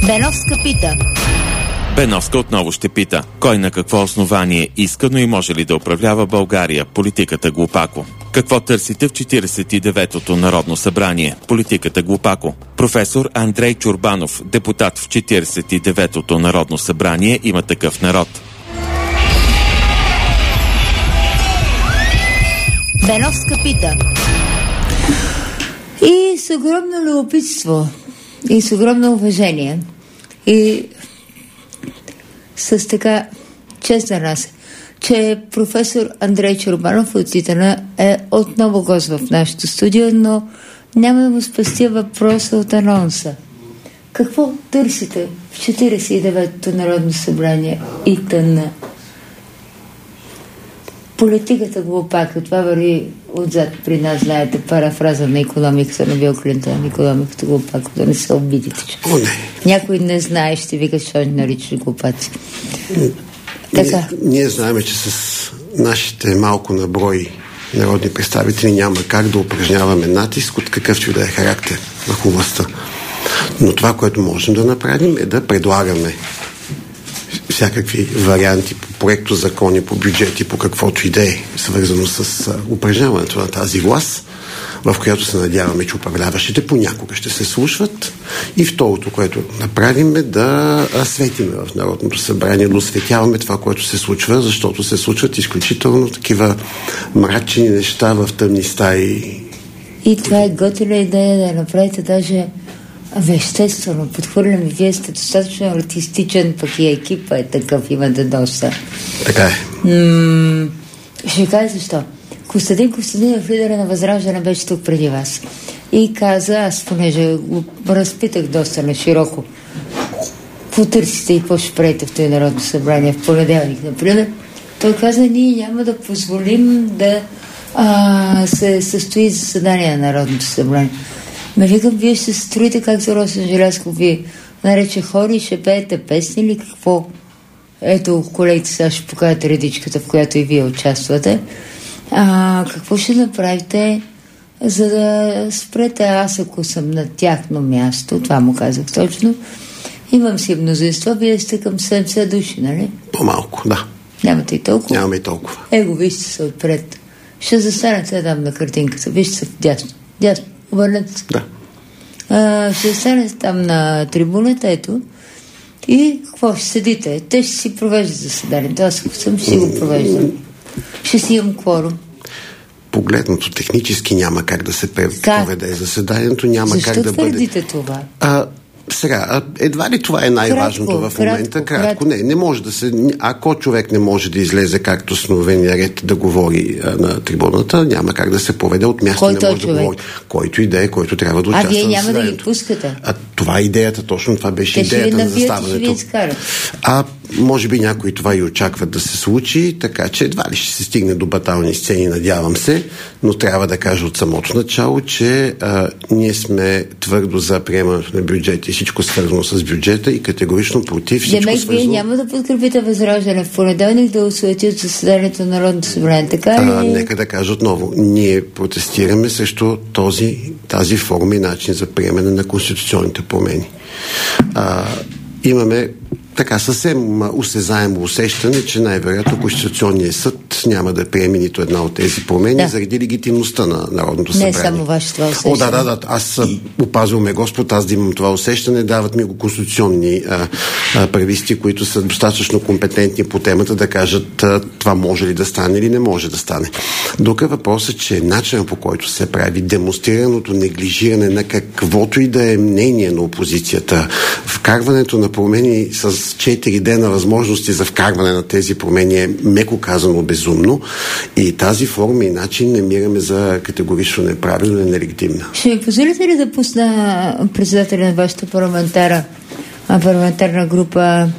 Беновска пита. Беновска отново ще пита. Кой на какво основание иска, но и може ли да управлява България? Политиката глупако. Какво търсите в 49-то Народно събрание? Политиката глупако. Професор Андрей Чорбанов, депутат в 49-то Народно събрание, Има такъв народ. Беновска пита. И с огромно любопитство, и с огромно уважение, и с така чест за нас, че професор Андрей Чорбанов от ИТН е отново гост в нашото студио, но няма да му спастя въпроса от анонса. Какво търсите в 49-то Народно събрание ИТН? Политиката глупака, това върви отзад при нас, знаете, парафраза на икономиката на Бил Клинтон. Икономиката глупака, да не се обидите. Някой не знае, ще вика, че ни наричаш глупаци. Ние знаем, че с нашите малко наброй народни представители няма как да упражняваме натиск от какъвто и да е характер върху властта. Но това, което можем да направим, е да предлагаме всякакви варианти по проекто закони, по бюджети, по каквото и да е свързано с упражняването на тази власт, в която се надяваме, че управляващите понякога ще се слушват. И второто, което направим, е да светиме в Народното събрание, да осветяваме това, което се случва, защото се случват изключително такива мрачни неща в тъмни стаи. И това е готина идея да направите даже естествено, подхвърляме, вие сте достатъчно артистичен, пък и екипа е такъв, имате доста. Така е. Ще кажа защо. Костадин Костадинов, лидера на Възраждане, беше тук преди вас. И каза, аз понеже го разпитах доста на широко, какво търсите и какво ще правите в този Народно събрание в понеделник, например, той каза, ние няма да позволим да се състои заседание на Народното събрание. Ме викам, вие ще се строите как за Росен Желязков ви нарече хори и ще пеете песни или какво? Ето, колегите сега ще покажат редичката, в която и вие участвате. Какво ще направите, за да спрете? Аз, ако съм на тяхно място, това му казах точно, имам си мнозинство, вие сте към 70 души, нали? По-малко, да. Нямате и толкова? Нямаме и толкова. Его, вижте се отпред. Ще застанете там на картинката. Вижте се дясно. Дясно. Обърнете се. Да. Ще застанете там на трибуната, ето. И какво? Ще седите. Те ще си провеждат заседанието. Аз ако съм, ще си го провеждам. Ще си имам кворум. Погледнато технически няма как да се проведе заседанието. Няма защо как да бъде. Защо твърдите това? Сега, едва ли това е най-важното в момента? Кратко. Не може да се... Ако човек не може да излезе както основения ред да говори на трибуната, няма как да се поведе от място. Който не може да говори. Който идея, който трябва да участва. Вие няма да ги пускате? Това е идеята, точно това беше идеята на заставането. Може би някои това и очакват да се случи, така че едва ли ще се стигне до батални сцени, надявам се, но трябва да кажа от самото начало, че ние сме твърдо за приемането на бюджета и всичко свързано с бюджета и категорично против всичко свързано. Вие няма да подкрепите Възраждане в понеделник да осуетят заседанието на Народното събрание, така ли? Нека да кажа отново. Ние протестираме срещу тази форма и начин за приемане на конституционните промени. Имаме така съвсем осезаемо усещане, че най-вероятно Конституционният съд няма да приеме нито една от тези промени заради легитимността на Народното събрание. Не само ваше това усещане. Да. Аз опазвам ме Господ, аз да имам това усещане, дават ми го конституционни прависти, които са достатъчно компетентни по темата да кажат това може ли да стане или не може да стане. Друг е въпросът, че начинът, по който се прави демонстрираното неглижиране на каквото и да е мнение на опозицията, вкарването на промени с 4 дена възможности за вкарване на тези промени е меко казано безумно и тази форма и начин намираме за категорично неправилно и нелегитимна. Ще ми позволите ли да пусна председателя на вашата парламентарна група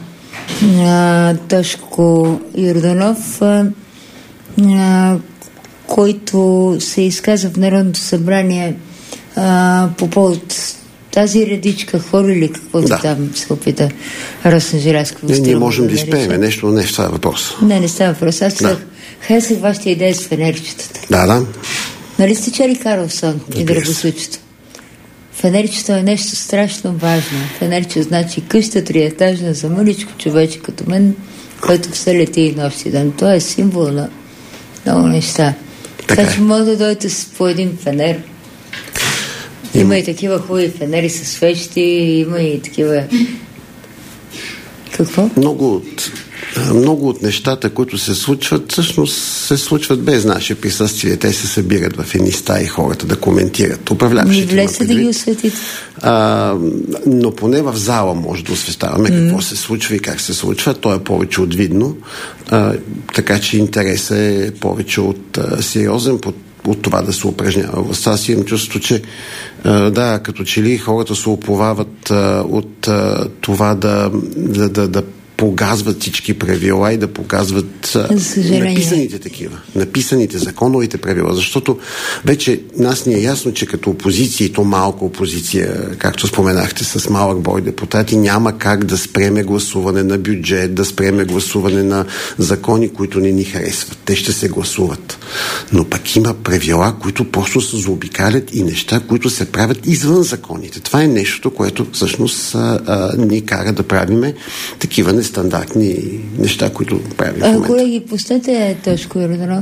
Тошко Йорданов, който се изказа в Народното събрание по повод тази редичка, хор или каквото там се опита Росен Желязков. Ние можем да изпеем нещо, но не става въпрос. Не става въпрос. Аз харесах вашата идея с фенерчетата. Да. Нали сте чели Карлсон и Драгосъчето? Фенерчето е нещо страшно важно. Фенерче значи къща триетажна за мъничко човече като мен, който все лети и нощ и ден. Това е символ на много неща. Така че може да дойдете по един фенер. Има и такива хубави фенери с свещи, има и такива... Какво? Много от нещата, които се случват, всъщност се случват без наше присъствие. Те се събират в едни стаи хората да коментират. Управляващите влезте да ги осветите. Но поне в зала може да освещаваме какво се случва и как се случва. То е повече от видно. Така че интересът е повече от сериозен от това да се упражнява властта. Аз имам чувство, че като че ли хората се уповават от това да погазват всички правила и да погазват написаните законовите правила, защото вече нас ни е ясно, че като опозиция, и то малка опозиция, както споменахте, с малък брой депутати, няма как да спреме гласуване на бюджет, да спреме гласуване на закони, които не ни харесват. Те ще се гласуват. Но пък има правила, които просто се заобикалят и неща, които се правят извън законите. Това е нещото, което всъщност ни кара да правиме такива нестандартни неща, които правим в момента. Колеги, пуснете Тошко Йорданов.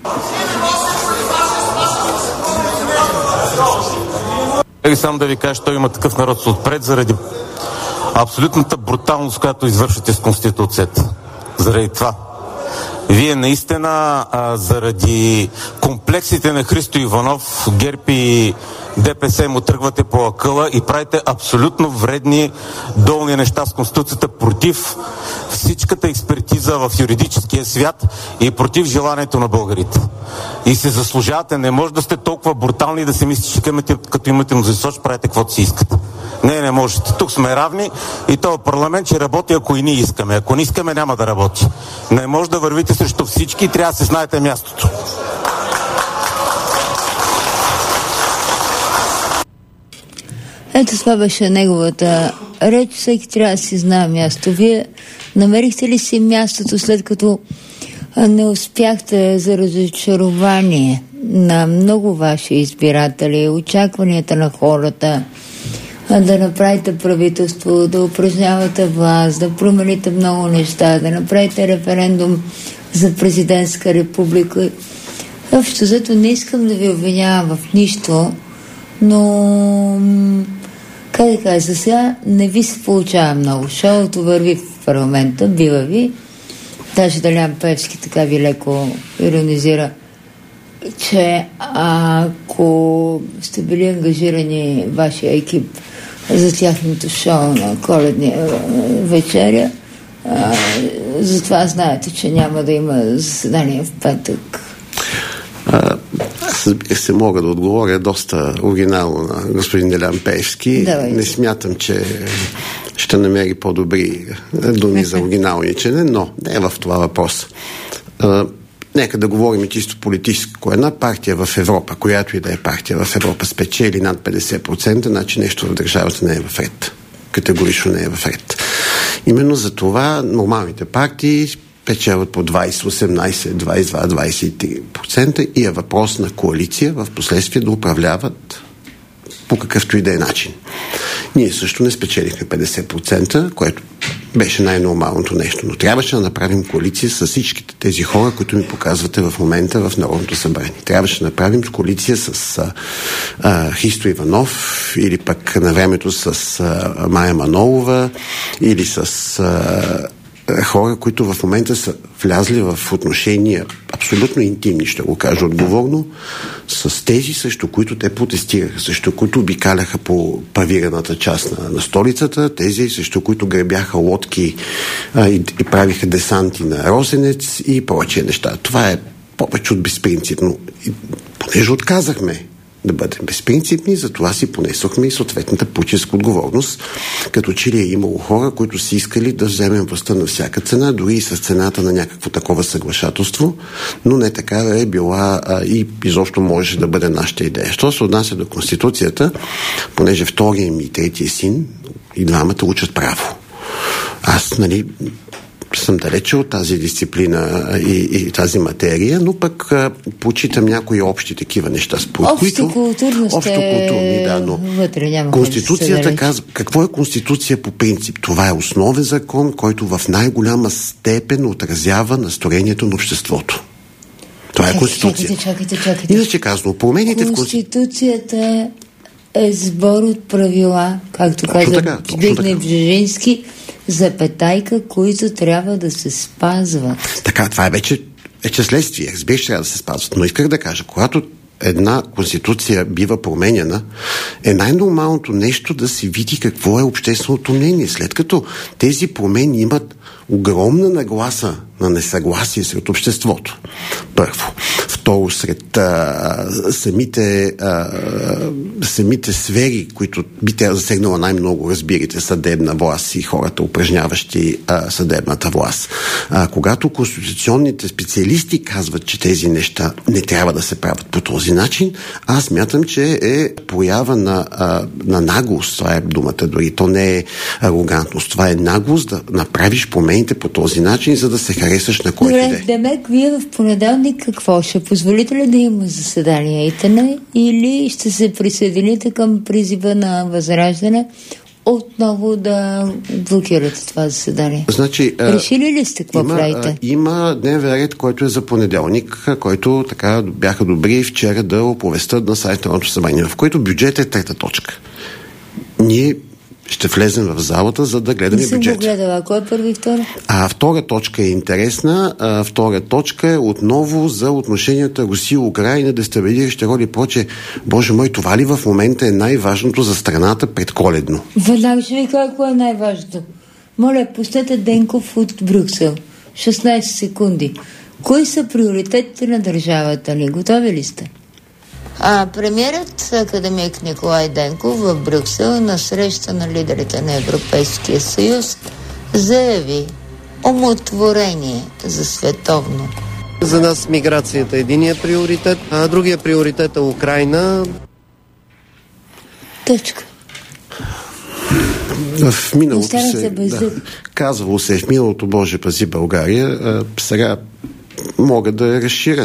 Само да ви кажа, че той има такъв народ отпред заради абсолютната бруталност, която извършвате с Конституцията. Заради това. Вие наистина заради комплексите на Христо Иванов, ГЕРБ и ДПС му тръгвате по акъла и правите абсолютно вредни долни неща с Конституцията против всичката експертиза в юридическия свят и против желанието на българите. И се заслужавате. Не може да сте толкова брутални и да се мислите, че като имате мнозинство, ще правите каквото си искате. Не можете. Тук сме равни и този парламент ще работи, ако и ние искаме. Ако не искаме, няма да работи. Не може да вървите срещу всички и трябва да се знаете мястото. Ето това беше неговата реч. Всеки трябва да си знае място. Вие намерихте ли си мястото, след като не успяхте за разочарование на много ваши избиратели, очакванията на хората, да направите правителство, да упражнявате власт, да промените много неща, да направите референдум за президентска република? Общо взето не искам да ви обвинявам в нищо, но как да кажа, за сега не ви се получава много. Шоуто върви в парламента, бива ви. Даже Делян Пеевски така ви леко иронизира, че ако сте били ангажирани вашия екип за тяхното шоу на Коледния вечеря, затова знаете, че няма да има заседание в петък. Аз се мога да отговоря доста оригинално на господин Делян Пеевски. Давайте. Не смятам, че ще намери по-добри думи за оригиналничене, но не е в това въпрос. Нека да говорим чисто политическо. Една партия в Европа, която и да е партия в Европа, спечели над 50%, значи нещо в държавата не е в ред. Категорично не е в ред. Именно за това нормалните партии печелят по 20, 18, 22, 23% и е въпрос на коалиция в последствие да управляват по какъвто и да е начин. Ние също не спечелихме 50%, което беше най-нормалното нещо, но трябваше да направим коалиция с всичките тези хора, които ми показвате в момента в Народното събрание. Трябваше да направим коалиция с Христо Иванов или пък на времето с Мая Манолова или с хора, които в момента са влязли в отношения абсолютно интимни, ще го кажа отговорно, с тези, срещу които те протестираха, срещу които обикаляха по павираната част на столицата, тези, срещу които гребяха лодки и правиха десанти на Росенец и прочие неща. Това е повече от безпринципно. И понеже отказахме да бъдем безпринципни, затова си понесохме и съответната политическа отговорност, като че ли е имало хора, които си искали да вземем властта на всяка цена, дори и с цената на някакво такова съглашателство, но не така е била и изобщо можеше да бъде нашата идея. Що се отнася до Конституцията, понеже втория ми и третия син и двамата учат право. Аз, съм далече от тази дисциплина и тази материя, но пък почитам някои общи такива неща, според които... Общокултурни, да, но вътре няма Конституцията казва... Какво е Конституция по принцип? Това е основен закон, който в най-голяма степен отразява настроението на обществото. Това е Конституция. Чакайте. Иначе казано, промените в Конституцията е сбор от правила, както каза Збигнев Бжежински, запетайка, които трябва да се спазват. Така, това е вече следствие. Разбира се, трябва да се спазват. Но исках да кажа, когато една конституция бива променена, е най-нормалното нещо да се види какво е общественото мнение. След като тези промени имат огромна нагласа на несъгласие сред обществото. Първо. Второ, сред самите сфери, които би те засегнала най-много, разбирате, съдебна власт и хората, упражняващи съдебната власт. Когато конституционните специалисти казват, че тези неща не трябва да се правят по този начин, аз смятам, че е проява на наглост. Това е думата дори. То не е арогантност. Това е наглост да направиш промените по този начин, за да се харесаш на който и да е. Демек, вие в понеделник какво? Ще позволите ли да има заседание ИТН или ще се присъедините към призива на Възраждане отново да блокирате това заседание? Значи, решили ли сте какво правите? Има дневен ред, който е за понеделник, който така бяха добри вчера да оповестят на сайта на Народното събрание, в който бюджет е трета точка. Ние ще влезем в залата, за да гледаме бюджет. Не съм го гледала. Кой е първи и втора? Втора точка е интересна. Втора точка е отново за отношенията Русия-Украйна, дестабилиращи роли и прочее. Боже мой, това ли в момента е най-важното за страната предколедно? Веднага ще ви кажа какво е най-важното. Моля, пустете Денков от Брюксел. 16 секунди. Кои са приоритетите на държавата ни? Готови ли сте? Премиерът академик Николай Денков в Брюксел на среща на лидерите на Европейския съюз заяви умотворение за световно. За нас миграцията е единия приоритет, а другия приоритет е Украйна. Точка. В миналото казвало се в миналото Боже пази България, сега мога да разширя,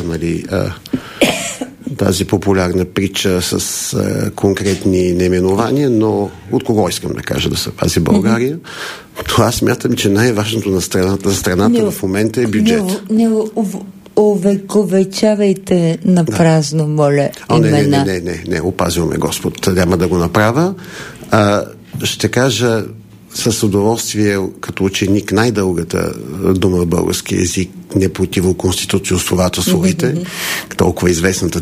тази популярна притча с конкретни наименования, но от кого искам да кажа да се пази България? Това смятам, че най-важното за страната в момента е бюджет. Не увековечавайте на празно, моля, имена. Не, опазваме Господ, няма да го направя. Ще кажа с удоволствие, като ученик, най-дългата дума в български език, не противоконституционствователството, толкова известната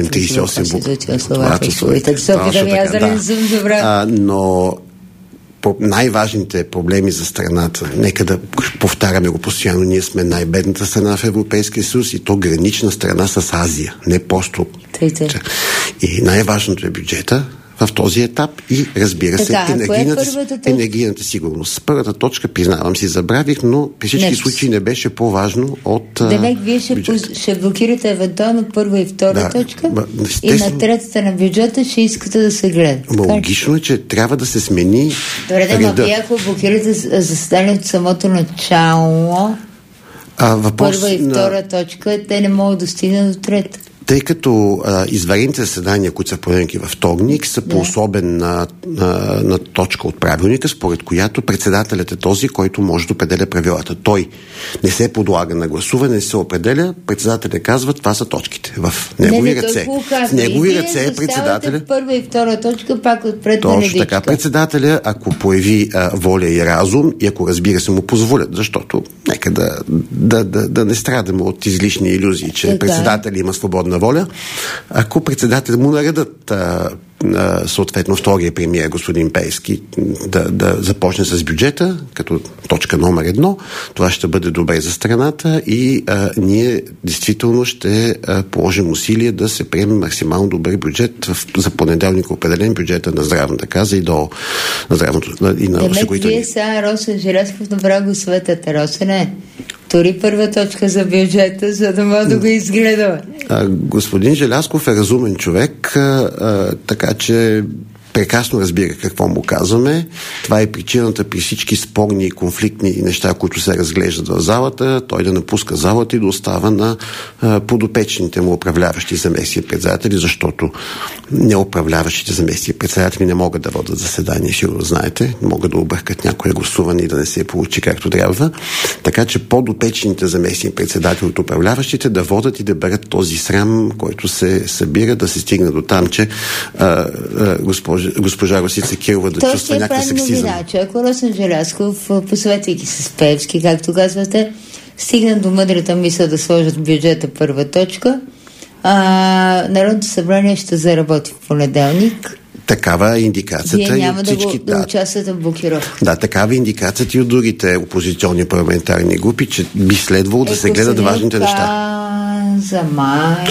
37-38. Но най-важните проблеми за страната, нека да повтаряме го постоянно, ние сме най-бедната страна в Европейския съюз и то гранична страна с Азия, не просто. И най-важното е бюджета в този етап и, разбира се, енергийната сигурност. Първата точка, признавам си, забравих, но при всички случаи не беше по-важно от Демек, вие ще блокирате евентуално първа и втора точка и на третата на бюджета ще искате да се гледа. Логично е, че трябва да се смени реда. Вие ако блокирате заседанието самото начало, първа и втора точка, те не могат да стигнат до трета. Тъй като извънредните заседания, които са поредники във вторник, са по особена на точка от правилника, според която председателят е този, който може да определя правилата. Той не се подлага на гласуване, не се определя, председателят казва, това са точките. В негови ръце. В негови ръце е председателя. Първа и втора точка пак отпред. Точно така. Председателя, ако появи воля и разум, и ако разбира се му позволят, защото нека да не страдаме от излишни илюзии, че председателя има свободна воля. Ако председател му наредат съответно втория премиер господин Пеевски да започне с бюджета като точка номер 1, това ще бъде добре за страната и ние действително ще положим усилия да се приеме максимално добър бюджет за понеделник, определен бюджета на здравната каза и на здравното и на осигурителни. Вие сега Росен Желязков направо го светате, Росене. Тори първа точка за бюджета, за да мога да го изгледаме. Господин Желязков е разумен човек, така че прекрасно разбира какво му казваме. Това е причината при всички спорни и конфликтни неща, които се разглеждат в залата, той да напуска залата и да остава на подопечните му управляващи заместни председатели, защото неуправляващите заместни председатели не могат да водят заседания, сигурно знаете, могат да объркат някое гласуване и да не се получи както трябва. Така че подопечните заместни председатели от управляващите да водят и да берат този срам, който се събира, да се стигне до там, че госпожа Росица Кирова да чувства някаква сексизъм. Че ако Росен Желязков, посъветвайки се с Пеевски, както казвате, стигна до мъдрата мисъл да сложат в бюджета първа точка, Народното събрание ще заработи в понеделник. Такава е индикацията. Вие няма и всички, да участвате в блокировка. Да, такава е индикацията и от другите опозиционни парламентарни групи, че би следвало да се гледат важните неща. За май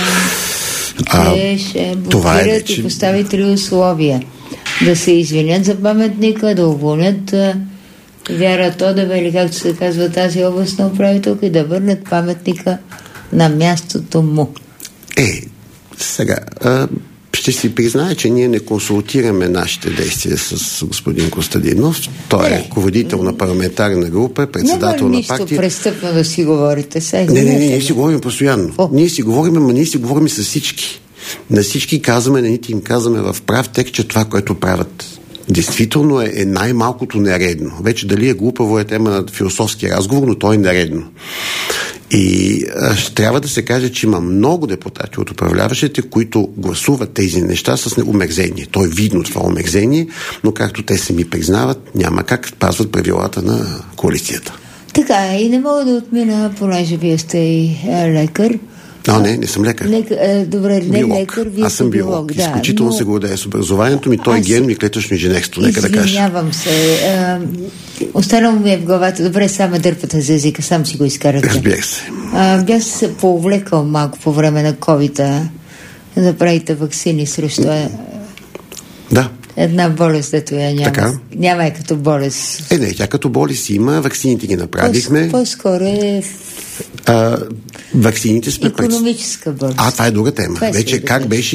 ще блокират и постави 3 условия. Да се извинят за паметника, да уволнят Вяра Тодева или както се казва тази областна управителка и да върнат паметника на мястото му. Сега ще си призная, че ние не консултираме нашите действия с господин Костадинов. Той е ръководител на парламентарна група, председател на партия. Няма нищо престъпно да си говорите. Не, ние си говорим постоянно. Ние си говорим с всички. На всички казваме, на нито им казваме в прав текст, че това, което правят действително е най-малкото нередно. Вече дали е глупаво е тема на философски разговор, но то е нередно. И трябва да се каже, че има много депутати от управляващите, които гласуват тези неща с омерзение. То е видно това омерзение, но както те сами признават, няма как пазват правилата на коалицията. Така, и не мога да отмина, понеже вие сте и лекар. Не съм лекар. Добре, не лекар, вие аз съм биолог. Изключително се гордея с образованието ми, той е генно и клетъчно инженерство, нека да кажа. Извинявам се. Останало ми е в главата. Добре, само дърпате за езика, сам си го изкарате. Разбира се. Бях се повлекал малко по време на COVID-а да правите ваксини срещу една болест, дето я няма. Така? Няма е като болест. Тя като болест има, ваксините ги направихме. По-скоро е ваксините сме икономическа болест. Това е друга тема. Вече как беше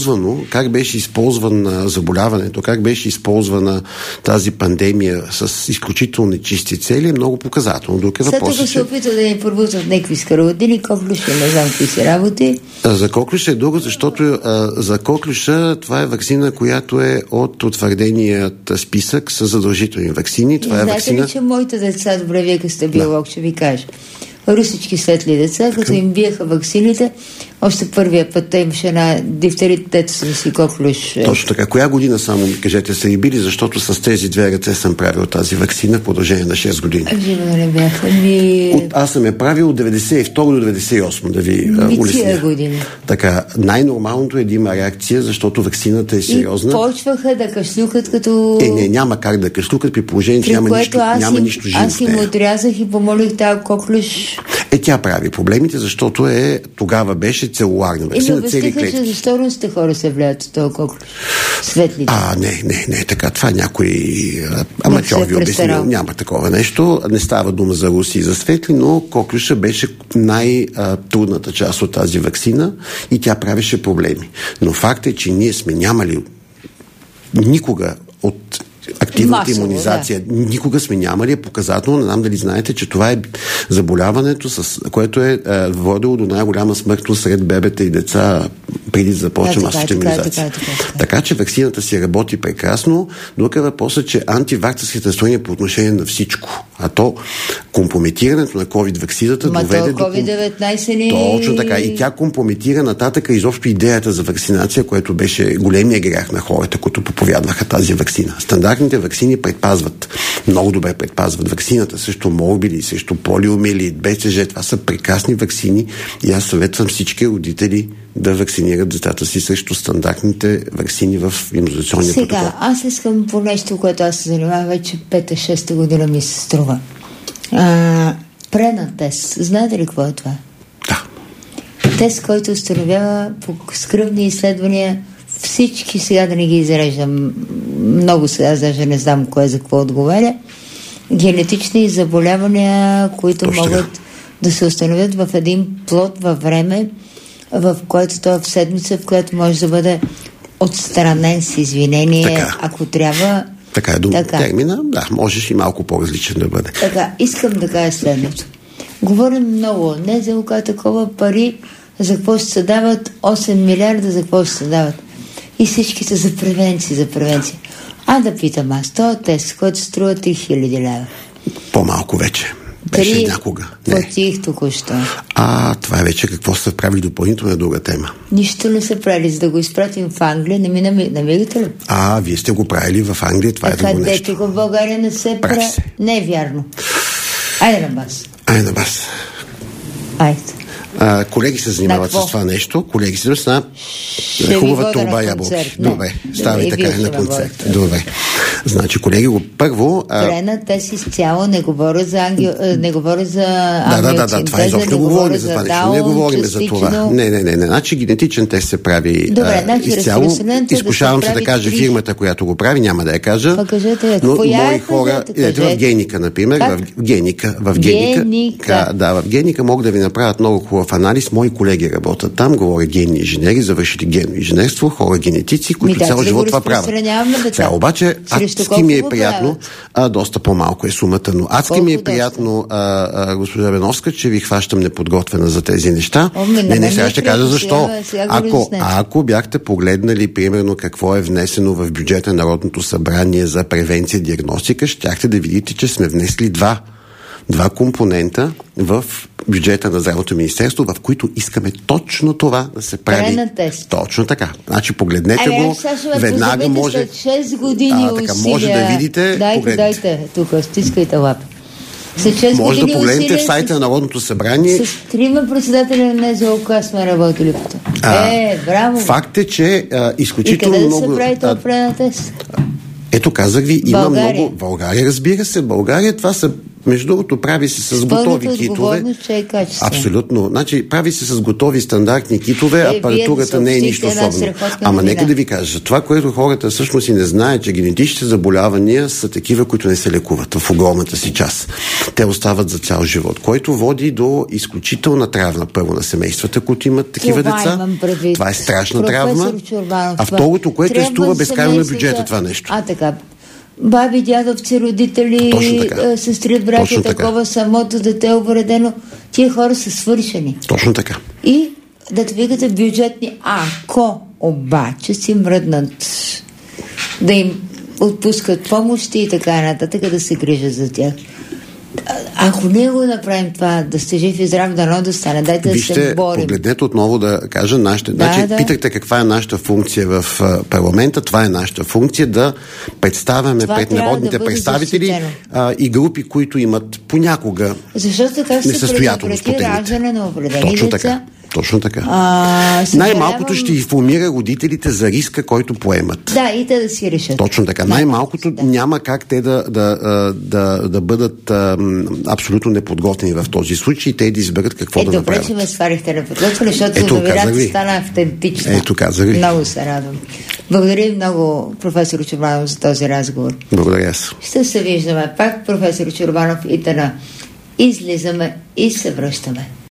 използвано заболяването, как беше използвана тази пандемия с изключително нечисти цели, е много показателно. След това се опитва да ни пробутат някакви скароводини, коклюша, не знам какви си работи. За коклюша е друго, защото за коклюша това е ваксина, която е от утвърденият списък с задължителни ваксини. Знаете ли, че моите деца, добре, вие като сте биолог, ще ви кажа, русички светли деца, като им биеха ваксините, още първия път имаше една дифтерит, дето съм си коклюш. Точно така. Коя година само ми кажете са и били, защото с тези 2 ръце съм правил тази ваксина в продължение на 6 години. Живо не бяха. Аз съм я правил от 92 до 98, да ви улесня. Години. Така, най-нормалното е да има реакция, защото ваксината е сериозна. И почваха да кашлюкат като... няма как да кашлюкат при положение, че няма нищо живо. Аз им отрязах и помолих тази коклюш. Тя прави проблемите, защото тогава беше целуларна ваксина. Обясниха, че защо русите хора се влияят от този коклюш? Светлите. Не, така. Това някой аматьор ви обяснил. Няма такова нещо. Не става дума за руси и за светли, но коклюша беше най-трудната част от тази ваксина и тя правеше проблеми. Но факт е, че ние сме нямали никога от активната имунизация. Никога сме нямали, е показателно. Не знам дали знаете, че това е заболяването, което е водило до най-голяма смъртност сред бебета и деца преди да започне масовата имунизация. Така че ваксината си работи прекрасно. Друг е въпросът, че антиваксърските настроения по отношение на всичко. А то компрометирането на COVID-ваксината доведе до... COVID-19 Точно така. И тя компрометира нататък изобщо идеята за вакцинация, което беше големия грях на хората, които проповядваха тази ваксина. Стандартните ваксини предпазват, много добре предпазват. Ваксината срещу морбили, срещу полиомиелит, БЦЖ, това са прекрасни ваксини и аз съветвам всички родители да вакцинират децата си срещу стандартните ваксини в имунизационния протокол. Сега, аз искам по нещо, което аз се занимавам вече 5-6 година ми се струва. Прена тест. Знаете ли какво е това? Да. Тест, който установява по скръбни изследвания всички, сега да не ги изреждам много, сега даже не знам кое за какво отговаря, генетични заболявания, които могат да се установят в един плод във време, в което той е в седмица, в която може да бъде отстранен с извинение, така. Ако трябва... Така е термина, да, можеш и малко по-различен да бъде. Така, искам да кажа следното. Говорим много, не за такова пари, за какво ще се дават 8 милиарда, за какво ще се дават. И всички са за превенция. Да питам аз, този тест, който струва 3000 лева. По-малко вече. Беше някога. Платих току-що. Това е вече какво са правили допълнително на друга тема. Нищо не са правили, за да го изпратим в Англия, не ми намигате ли? Вие сте го правили в Англия, това е друго нещо. Където в България не се прави. Не е вярно. Айде на бас. Айде. Колеги се занимават с това нещо. Колеги се занимават с хубава турба ябълки. Добре, става и така на концерт. Добре. Значи, колеги, първо... Те си изцяло не говоря за Да, това изобщо не говорим за това нещо. Не говорим за това. Не. Значи, генетичен тест се прави изцяло. Изкушавам се да кажа фирмата, която го прави, няма да я кажа. Но мои хора... В Геника, например. В Геника могат да ви направят много хубав анализ. Мои колеги работят там, говорят генни инженери, завършили генно инженерство, хора генетици, които цял живот това правят. Сега обаче адски ми е приятно, доста по-малко е сумата, но адски ми е приятно, госпожа Беновска, че ви хващам неподготвена за тези неща. Сега ще кажа защо. Ако бяхте погледнали, примерно, какво е внесено в бюджета на Народното събрание за превенция и диагностика, щяхте да видите, че сме внесли два компонента в бюджета на Здравното министерство, в които искаме точно това да се прави. Точно така. Значи погледнете го, веднага може... 6 години така, може да видите... Дайте, тук, стискайте лапа. Може да погледнете в сайта на Народното събрание. С 3 председатели на НЗОК сме работили по това. Браво! Факт е, че изключително много... И къде да се прави това определен тест? Ето казах ви, има много... България, разбира се. България, това са... Между другото, прави се с готови китове. Абсолютно. Значи, прави се с готови стандартни китове, апаратурата не е нищо особено. Ама нека да ви кажа, това, което хората всъщност и не знаят, че генетичните заболявания са такива, които не се лекуват в огромната си част. Те остават за цял живот, който води до изключителна травма първо на семействата, които имат такива деца. Това е страшна травма. А второто, което е струва безкрайно на бюджета това нещо. Така. Баби, дядовци, родители, сестри, братя, такова, самото дете увредено. Тия хора са свършени. Точно така. И да викате бюджетни, ако обаче си мръднат да им отпускат помощи и така нататък, да се грижат за тях. Ако не го направим това, да сте жив и здрав, дано да стане, дайте да се борим. Погледнете отново да кажа нашите... Питахте каква е нашата функция в парламента. Това е нашата функция да представяме пред народните представители и групи, които имат понякога несъстоятелност по темите. Точно така. Точно така. Най-малкото ще информира родителите за риска, който поемат. И те да си решат. Точно така. Най-малкото няма как те да бъдат абсолютно неподготвени в този случай и те да изберат какво да направят. Добре, че ме сварихте неподготвени, защото новината стана автентична. Ето, казах ви. Много се радвам. Благодаря много, професор Чорбанов, за този разговор. Благодаря аз. Ще се виждаме пак, професор Чорбанов, и тъна. Излизаме и се връщаме.